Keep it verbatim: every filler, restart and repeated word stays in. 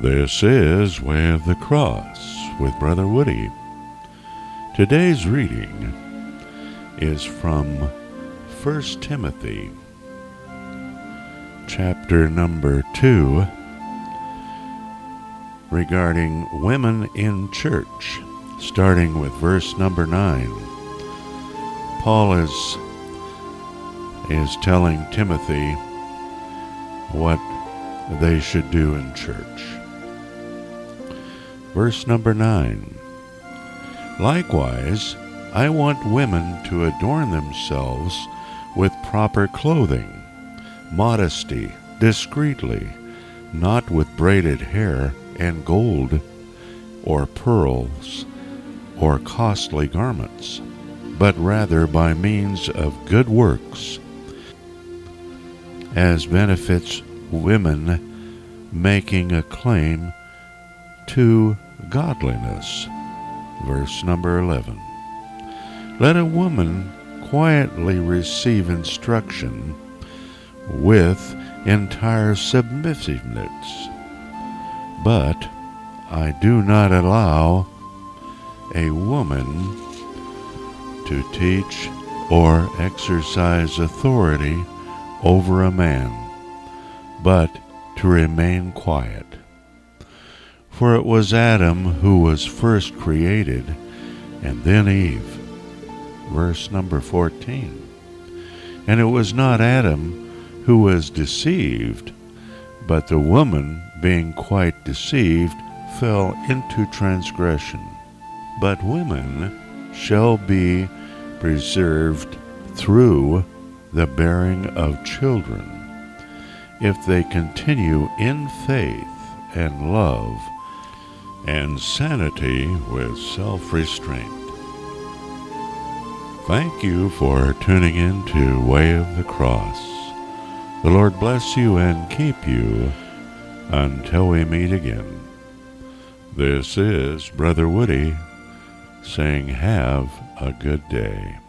This is Way of the Cross with Brother Woody. Today's reading is from First Timothy, chapter number two, regarding women in church, starting with verse number nine. Paul is, is telling Timothy what they should do in church. Verse number nine. Likewise, I want women to adorn themselves with proper clothing, modesty, discreetly, not with braided hair and gold, or pearls, or costly garments, but rather by means of good works, as benefits women making a claim to godliness. Verse number eleven. Let a woman quietly receive instruction with entire submissiveness, but I do not allow a woman to teach or exercise authority over a man, but to remain quiet. For it was Adam who was first created, and then Eve. Verse number fourteen. And it was not Adam who was deceived, but the woman, being quite deceived, fell into transgression. But women shall be preserved through the bearing of children, if they continue in faith and love and sanity with self-restraint. Thank you for tuning in to Way of the Cross. The Lord bless you and keep you until we meet again. This is Brother Woody saying have a good day.